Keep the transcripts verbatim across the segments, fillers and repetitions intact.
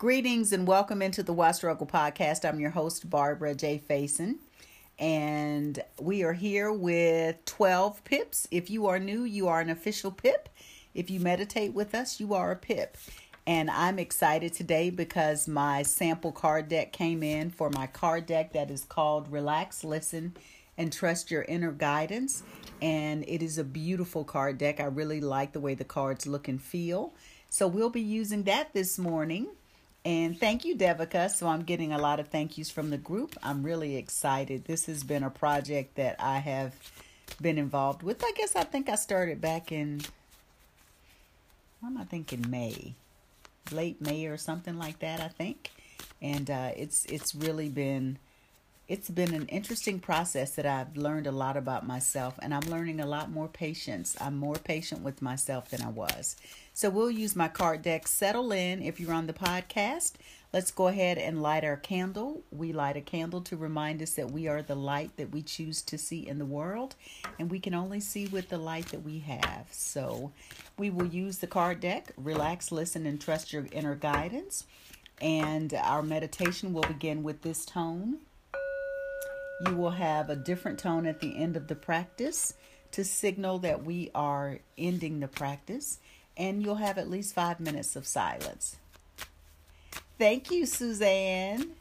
Greetings and welcome into the Why Struggle podcast. I'm your host, Barbara J. Faison, and we are here with twelve pips. If you are new, you are an official pip. If you meditate with us, you are a pip. And I'm excited today because my sample card deck came in for my card deck that is called Relax, Listen, and Trust Your Inner Guidance. And it is a beautiful card deck. I really like the way the cards look and feel. So we'll be using that this morning. And thank you, Devika. So I'm getting a lot of thank yous from the group. I'm really excited. This has been a project that I have been involved with. I guess I think I started back in, what am I thinking, May, late May or something like that, I think. And uh, it's it's really been, it's been an interesting process that I've learned a lot about myself. And I'm learning a lot more patience. I'm more patient with myself than I was. So we'll use my card deck. Settle in if you're on the podcast. Let's go ahead and light our candle. We light a candle to remind us that we are the light that we choose to see in the world. And we can only see with the light that we have. So we will use the card deck. Relax, listen, and trust your inner guidance. And our meditation will begin with this tone. You will have a different tone at the end of the practice to signal that we are ending the practice. And you'll have at least five minutes of silence. Thank you, Suzanne.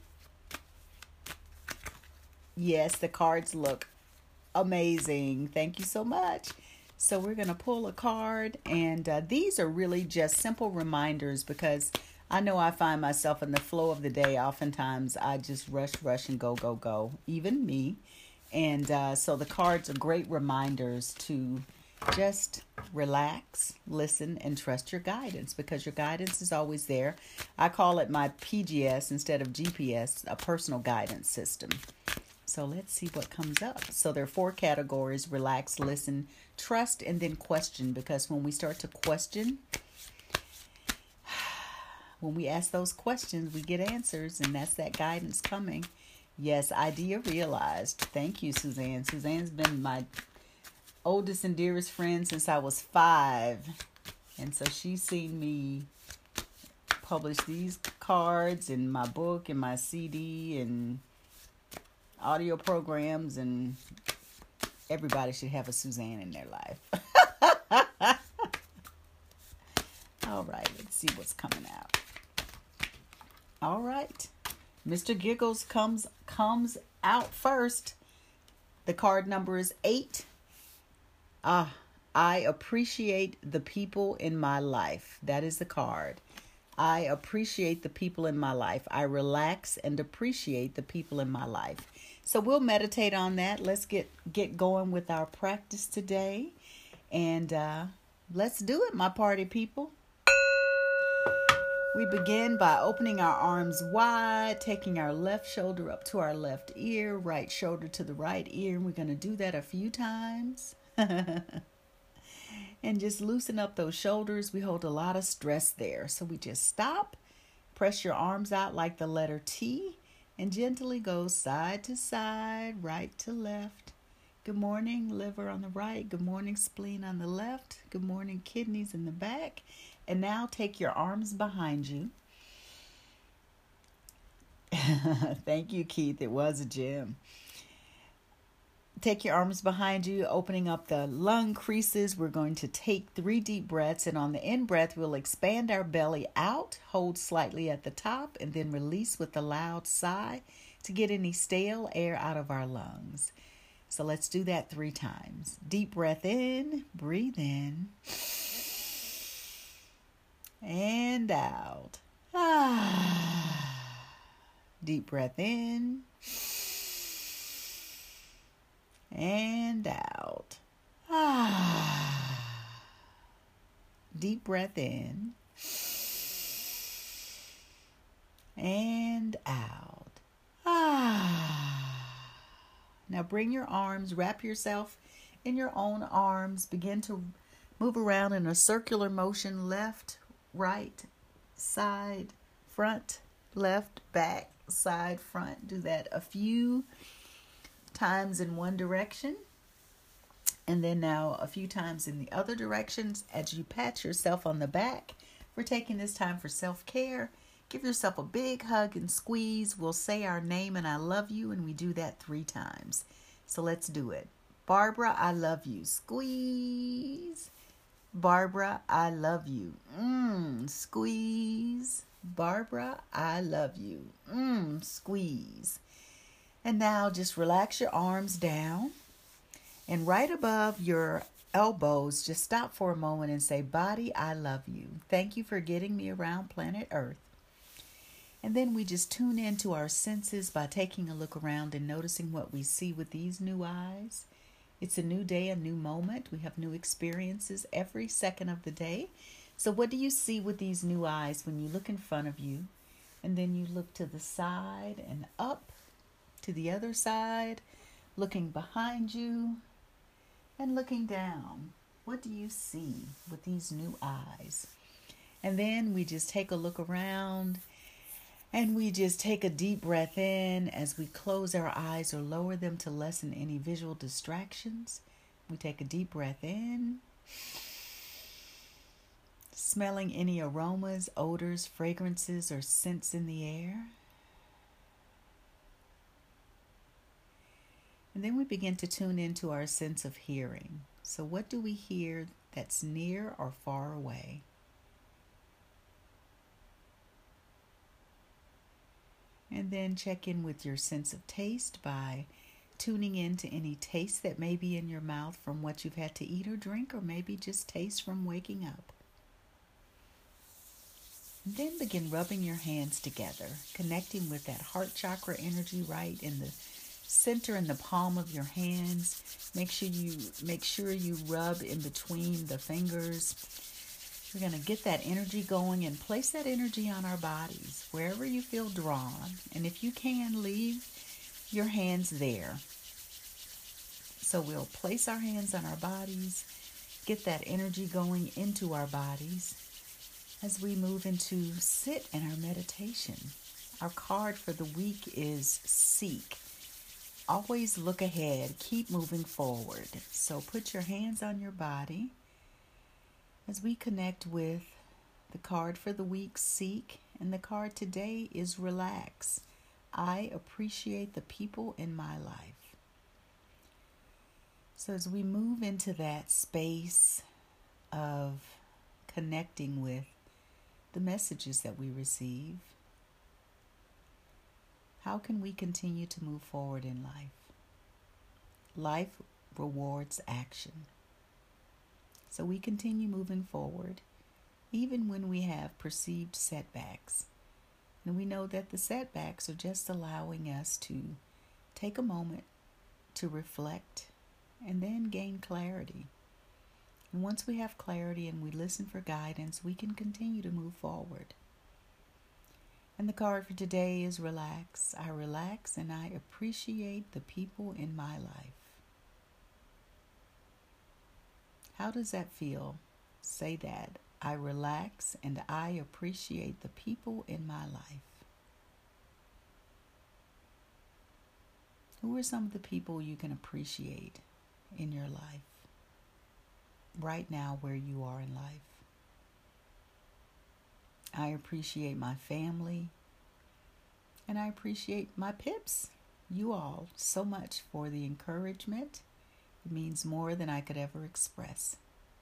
Yes, the cards look amazing. Thank you so much. So we're going to pull a card. And uh, these are really just simple reminders because I know I find myself in the flow of the day. Oftentimes, I just rush, rush, and go, go, go. Even me. And uh, so the cards are great reminders to just relax, listen, and trust your guidance because your guidance is always there. I call it my P G S instead of G P S, a personal guidance system. So let's see what comes up. So there are four categories: relax, listen, trust, and then question. Because when we start to question, when we ask those questions, we get answers, and that's that guidance coming. Yes, idea realized. Thank you, Suzanne. Suzanne's been my oldest and dearest friend since I was five. And so she's seen me publish these cards in my book and my C D and audio programs, and everybody should have a Suzanne in their life. All right, let's see what's coming out. All right. Mister Giggles comes comes out first. The card number is eight. Ah, I appreciate the people in my life. That is the card. I appreciate the people in my life. I relax and appreciate the people in my life. So we'll meditate on that. Let's get, get going with our practice today. And uh, let's do it, my party people. We begin by opening our arms wide, taking our left shoulder up to our left ear, right shoulder to the right ear. And we're going to do that a few times. And just loosen up those shoulders. We hold a lot of stress there. So we just stop, press your arms out like the letter T, and gently go side to side, right to left. Good morning, liver on the right. Good morning, spleen on the left. Good morning, kidneys in the back. And now take your arms behind you. Thank you, Keith. It was a gym. Take your arms behind you, opening up the lung creases. We're going to take three deep breaths, and on the in breath, we'll expand our belly out, hold slightly at the top, and then release with a loud sigh to get any stale air out of our lungs. So let's do that three times. Deep breath in, breathe in, and out. Ah. Deep breath in. And out. Ah. Deep breath in. And out. Ah. Now bring your arms, wrap yourself in your own arms. Begin to move around in a circular motion, left, right, side, front, left, back, side, front. Do that a few times in one direction, and then now a few times in the other directions as you pat yourself on the back for taking this time for self-care. Give yourself a big hug and squeeze. We'll say our name and I love you, and we do that three times. So let's do it. Barbara, I love you. Squeeze. Barbara, I love you. Mmm, squeeze. Barbara, I love you. Mmm, squeeze. And now just relax your arms down. And right above your elbows, just stop for a moment and say, body, I love you. Thank you for getting me around planet Earth. And then we just tune into our senses by taking a look around and noticing what we see with these new eyes. It's a new day, a new moment. We have new experiences every second of the day. So what do you see with these new eyes when you look in front of you, and then you look to the side and up to the other side, looking behind you and looking down? What do you see with these new eyes? And then we just take a look around. And we just take a deep breath in as we close our eyes or lower them to lessen any visual distractions. We take a deep breath in, smelling any aromas, odors, fragrances, or scents in the air. And then we begin to tune into our sense of hearing. So what do we hear that's near or far away? And then check in with your sense of taste by tuning in to any taste that may be in your mouth from what you've had to eat or drink, or maybe just taste from waking up. And then begin rubbing your hands together, connecting with that heart chakra energy right in the center in the palm of your hands. Make sure you make sure you rub in between the fingers. We're going to get that energy going and place that energy on our bodies, wherever you feel drawn. And if you can, leave your hands there. So we'll place our hands on our bodies, get that energy going into our bodies as we move into sit in our meditation. Our card for the week is Seek. Always look ahead. Keep moving forward. So put your hands on your body as we connect with the card for the week, Seek, and the card today is Relax. I appreciate the people in my life. So as we move into that space of connecting with the messages that we receive, how can we continue to move forward in life? Life rewards action. So we continue moving forward, even when we have perceived setbacks. And we know that the setbacks are just allowing us to take a moment to reflect and then gain clarity. And once we have clarity and we listen for guidance, we can continue to move forward. And the card for today is Relax. I relax and I appreciate the people in my life. How does that feel? Say that. I relax and I appreciate the people in my life. Who are some of the people you can appreciate in your life right now where you are in life? I appreciate my family, and I appreciate my pips, you all, so much for the encouragement. It means more than I could ever express.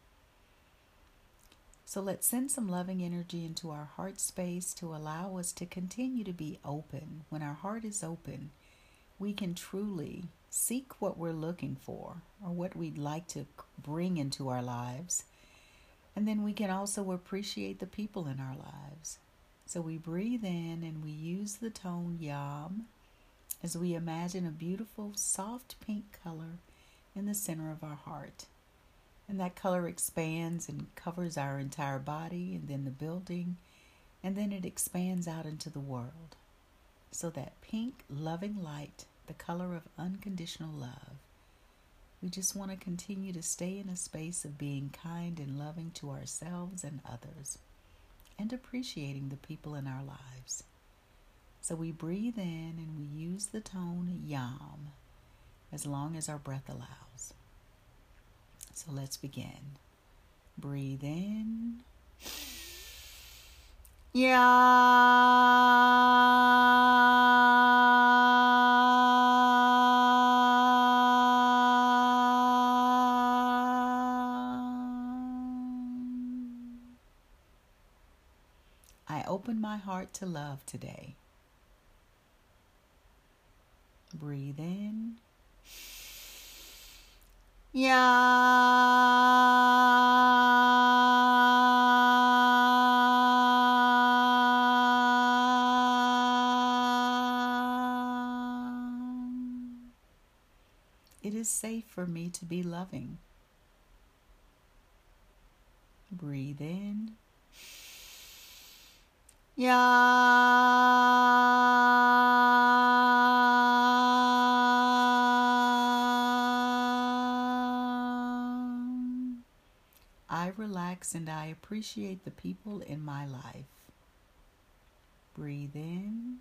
So let's send some loving energy into our heart space to allow us to continue to be open. When our heart is open, we can truly seek what we're looking for or what we'd like to bring into our lives. And then we can also appreciate the people in our lives. So we breathe in and we use the tone Yam as we imagine a beautiful, soft pink color in the center of our heart. And that color expands and covers our entire body and then the building. And then it expands out into the world. So that pink, loving light, the color of unconditional love. We just want to continue to stay in a space of being kind and loving to ourselves and others, and appreciating the people in our lives. So we breathe in and we use the tone Yam as long as our breath allows. So let's begin. Breathe in. Yam. I open my heart to love today. Breathe in. Yam. It is safe for me to be loving. Breathe in. Yam. I relax and I appreciate the people in my life. Breathe in.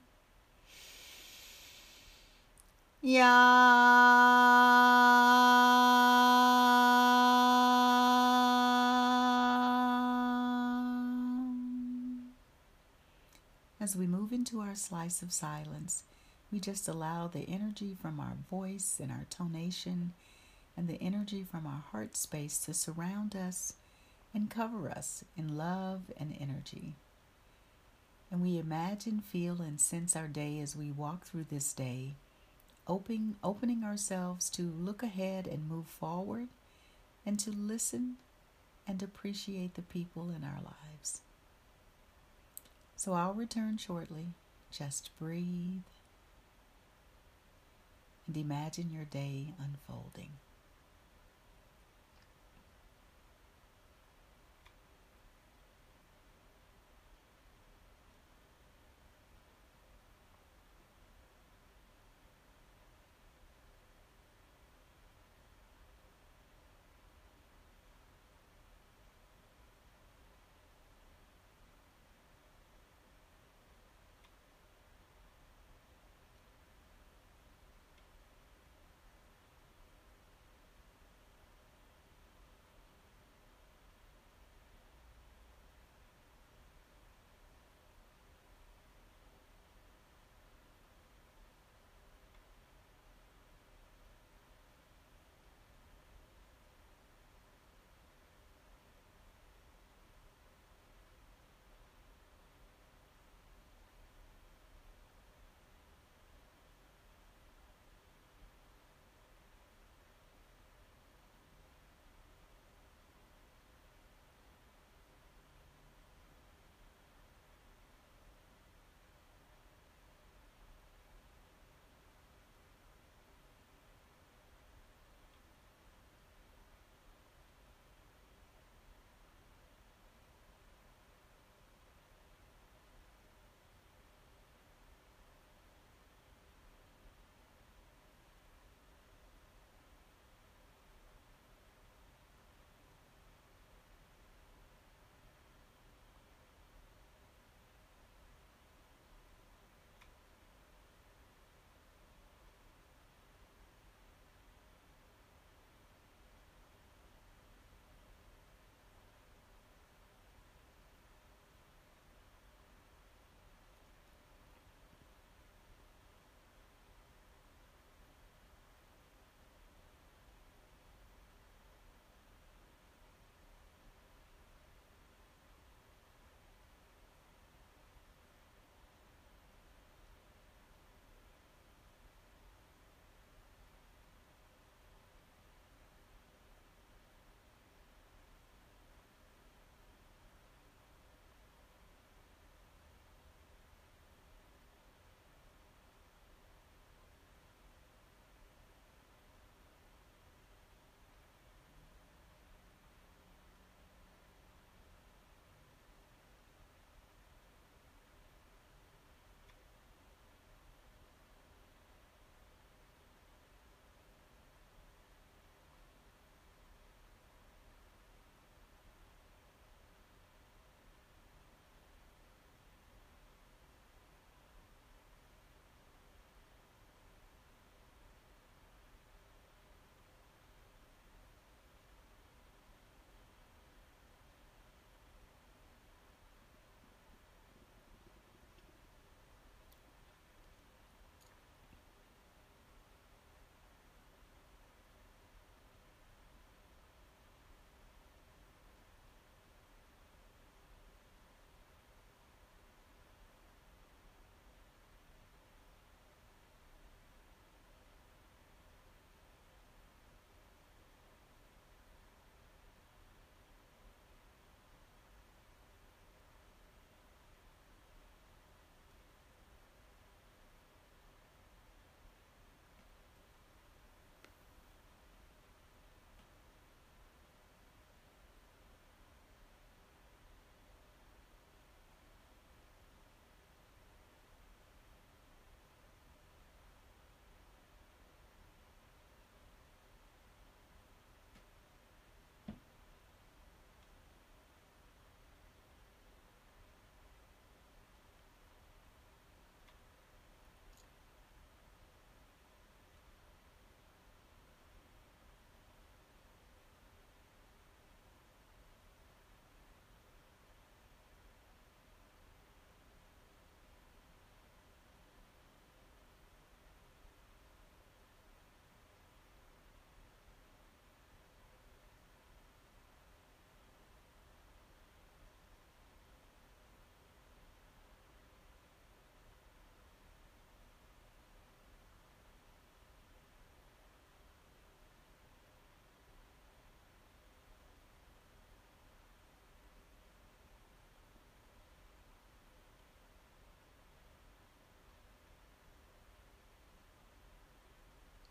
Yam. As we move into our slice of silence, we just allow the energy from our voice and our tonation and the energy from our heart space to surround us and cover us in love and energy. And we imagine, feel, and sense our day as we walk through this day, opening, opening ourselves to look ahead and move forward and to listen and appreciate the people in our lives. So I'll return shortly. Just breathe and imagine your day unfolding.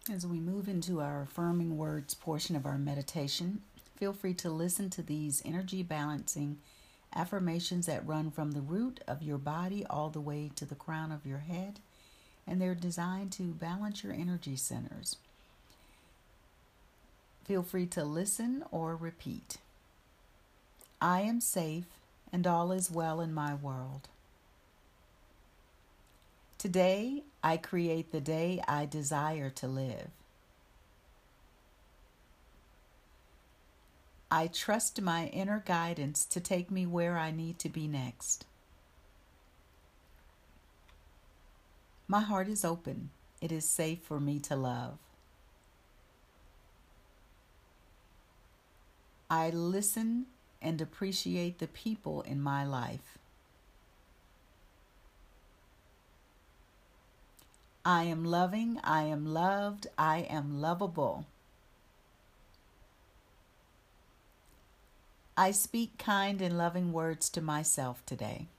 As we move into our affirming words portion of our meditation, feel free to listen to these energy balancing affirmations that run from the root of your body all the way to the crown of your head, and they're designed to balance your energy centers. Feel free to listen or repeat. I am safe and all is well in my world. Today, I create the day I desire to live. I trust my inner guidance to take me where I need to be next. My heart is open. It is safe for me to love. I listen and appreciate the people in my life. I am loving, I am loved, I am lovable. I speak kind and loving words to myself today.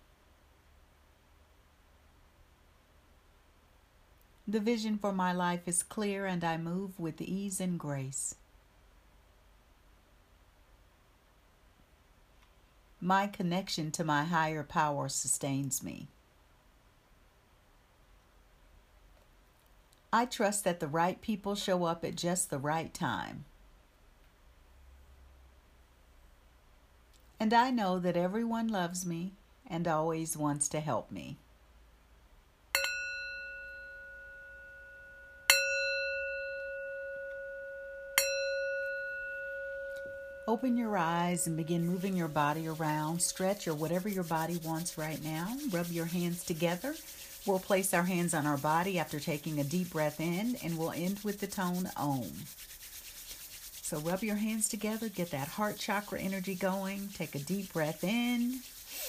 The vision for my life is clear and I move with ease and grace. My connection to my higher power sustains me. I trust that the right people show up at just the right time. And I know that everyone loves me and always wants to help me. Open your eyes and begin moving your body around. Stretch or whatever your body wants right now. Rub your hands together. We'll place our hands on our body after taking a deep breath in, and we'll end with the tone Om. So rub your hands together, get that heart chakra energy going. Take a deep breath in.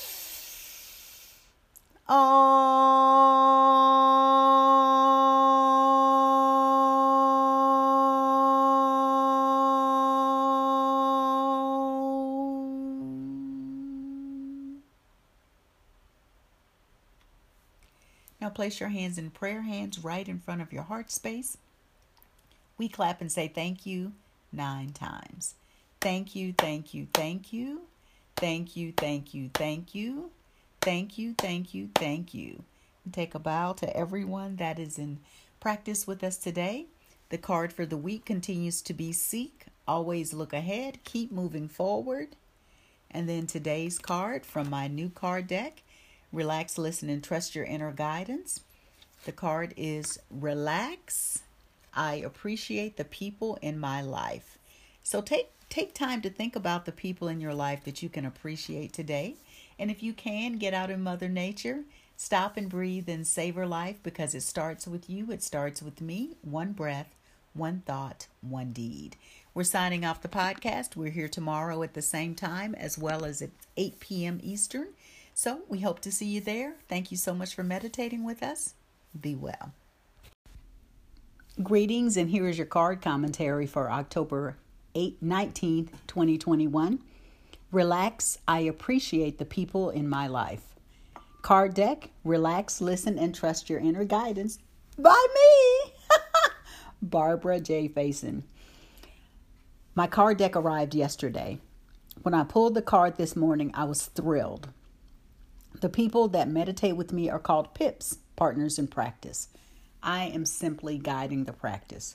Now place your hands in prayer hands right in front of your heart space. We clap and say thank you nine times. Thank you, thank you, thank you. Thank you, thank you, thank you. Thank you, thank you, thank you. And take a bow to everyone that is in practice with us today. The card for the week continues to be Seek. Always look ahead. Keep moving forward. And then today's card from my new card deck. Relax, listen, and trust your inner guidance. The card is Relax. I appreciate the people in my life. So take take time to think about the people in your life that you can appreciate today. And if you can, get out in Mother Nature. Stop and breathe and savor life because it starts with you. It starts with me. One breath, one thought, one deed. We're signing off the podcast. We're here tomorrow at the same time as well as at eight p.m. Eastern. So we hope to see you there. Thank you so much for meditating with us. Be well. Greetings, and here is your card commentary for October eighth, nineteenth, twenty twenty-one. Relax, I appreciate the people in my life. Card deck, relax, listen, and trust your inner guidance. By me, Barbara J. Faison. My card deck arrived yesterday. When I pulled the card this morning, I was thrilled. The people that meditate with me are called Pips, partners in practice. I am simply guiding the practice.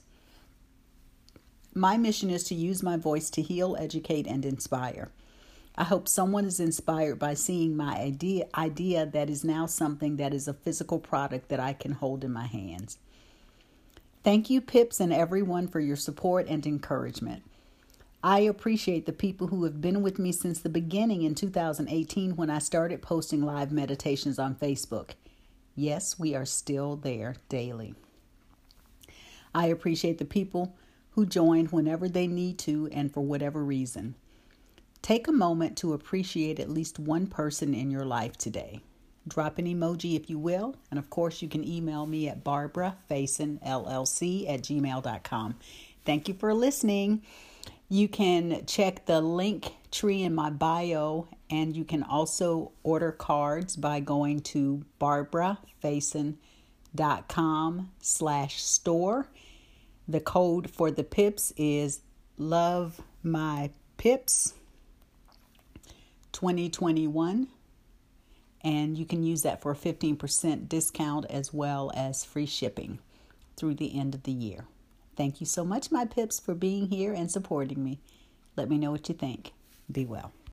My mission is to use my voice to heal, educate, and inspire. I hope someone is inspired by seeing my idea, idea that is now something that is a physical product that I can hold in my hands. Thank you, Pips, and everyone for your support and encouragement. I appreciate the people who have been with me since the beginning in two thousand eighteen when I started posting live meditations on Facebook. Yes, we are still there daily. I appreciate the people who join whenever they need to and for whatever reason. Take a moment to appreciate at least one person in your life today. Drop an emoji if you will, and of course you can email me at barbara faison l l c at gmail dot com. Thank you for listening. You can check the link tree in my bio, and you can also order cards by going to barbara faison dot com slash store. The code for the pips is Love My Pips twenty twenty-one. And you can use that for a fifteen percent discount as well as free shipping through the end of the year. Thank you so much, my pips, for being here and supporting me. Let me know what you think. Be well.